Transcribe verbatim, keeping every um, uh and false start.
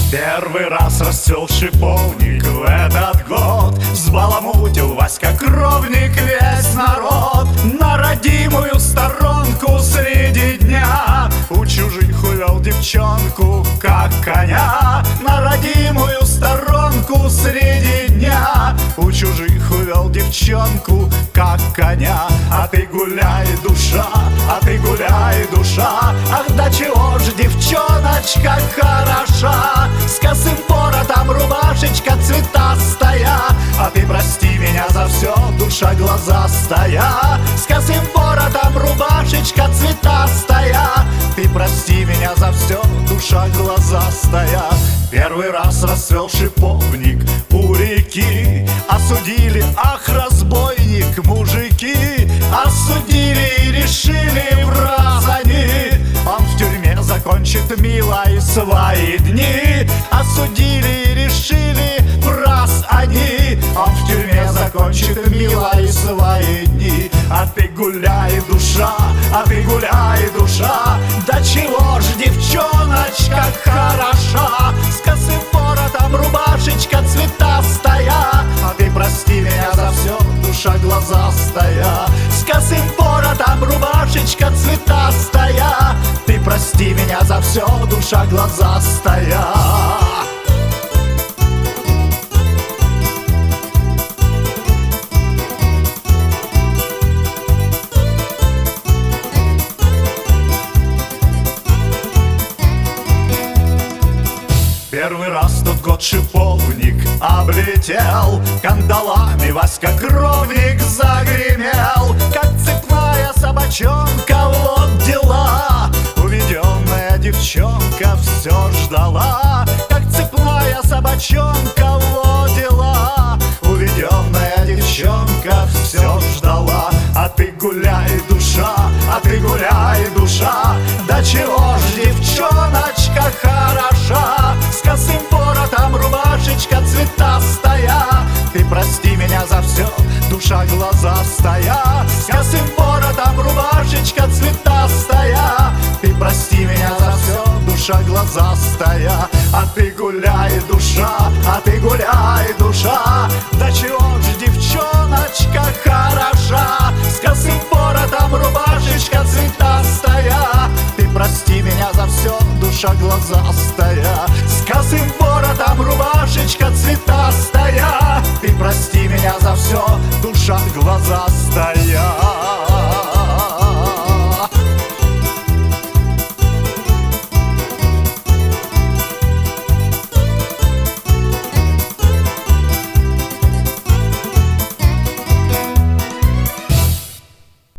Первый раз расцвел шиповник в этот год, взбаламутил Васька кровник весь народ. На родимую сторонку среди дня у чужих увел девчонку, как коня. На родимую сторонку среди дня у чужих увел девчонку, как коня. А ты гуляй, душа, а ты гуляй, душа, ах, да чего ж девчоночка хороша. С косым воротом рубашечка цветастая, а ты прости меня за все, душа глазастая. С косым воротом рубашечка цветастая, ты прости меня за все, душа глазастая. Первый раз расцвел шиповник у реки, осудили, ах, разбойник, мужики. Осудили и решили в раз они, он в тюрьме закончит, милой, свои дни. Осудили и решили в раз они, он в тюрьме закончит, милой, свои дни. А ты гуляй, душа, а ты гуляй, душа, да чего ж девчоночка хороша. С косым воротом рубашечка цветастая, а ты прости меня за все, душа глазастая. С косым воротом рубашечка цветастая, ты прости меня за все, душа глазастая. Первый раз тот год шиповник облетел, кандалами Васька кровник загремел. Как цепная собачонка, вот дела, уведенная девчонка все ждала. Как цепная собачонка, вот дела, уведенная девчонка все ждала. А ты гуляй, душа, а ты гуляй, душа, да чего ж девчоночка хороша. С косым воротом рубашечка цветастая, ты прости меня за все, душа глазастая. С косым воротом рубашечка цветастая, ты прости меня за все, душа глазастая. А ты гуляй, душа, а ты гуляй, душа, да чего ж девчоночка хороша. С косым воротом рубашечка цветастая, ты прости меня за все, душа глазастая. С косым воротом рубашечка цветастая, ты прости меня за все, душа глазастая.